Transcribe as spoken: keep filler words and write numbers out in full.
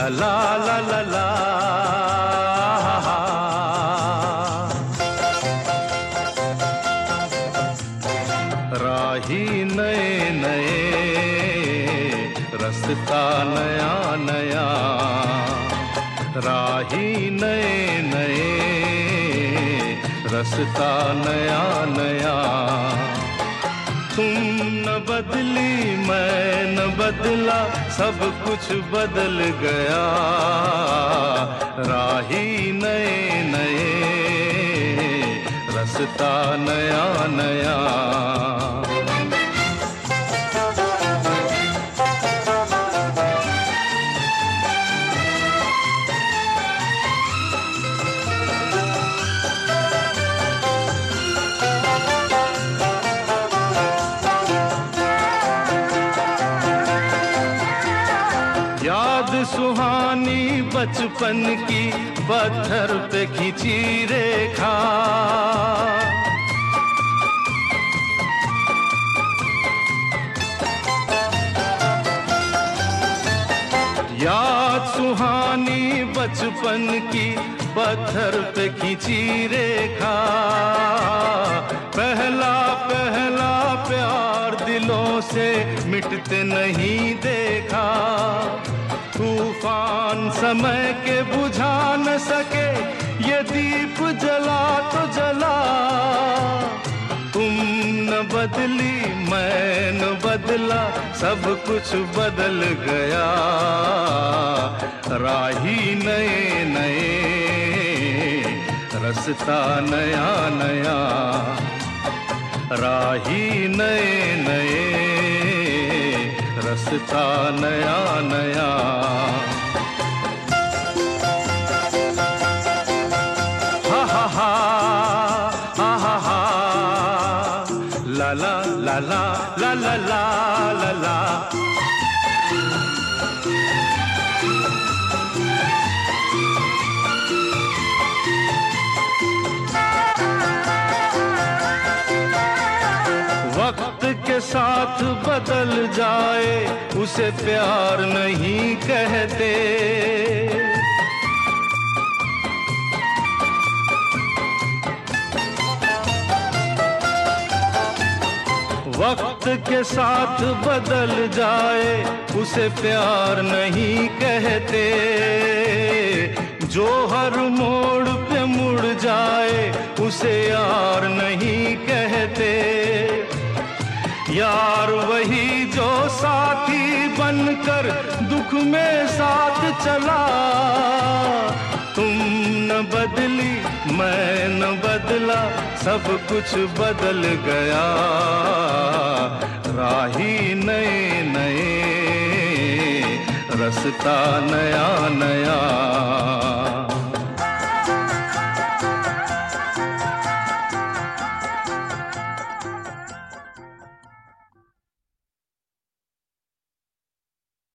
ला ला ला ला ला। राही नए नए, रास्ता नया नया, राही नए नए, रास्ता नया नया। तुम न बदली मैं न बदला, सब कुछ बदल गया। राही नए नए, रास्ता नया नया। याद सुहानी बचपन की, पत्थर पे खींची रेखा। याद सुहानी बचपन की, पत्थर पे खींची रेखा। पहला पहला प्यार दिलों से मिटते नहीं देखा। तूफान समय के बुझा न सके, ये दीप जला तो जला। तुम न बदली मैं न बदला, सब कुछ बदल गया। राही नए नए, रास्ता नया नया। राही नए नए, रास्ता नया नया। हा हा हा हा हा हा, ला ला ला ला ला ला ला ला ला। वक्त के साथ बदल जाए, उसे प्यार नहीं कहते। वक्त के साथ बदल जाए, उसे प्यार नहीं कहते। जो हर मोड़ पे मुड़ जाए, उसे यार नहीं कहते। यार वही जो साथी बनकर दुख में साथ चला। तुम न बदली मैं न बदला, सब कुछ बदल गया। राही नए नए, रास्ता नया नया।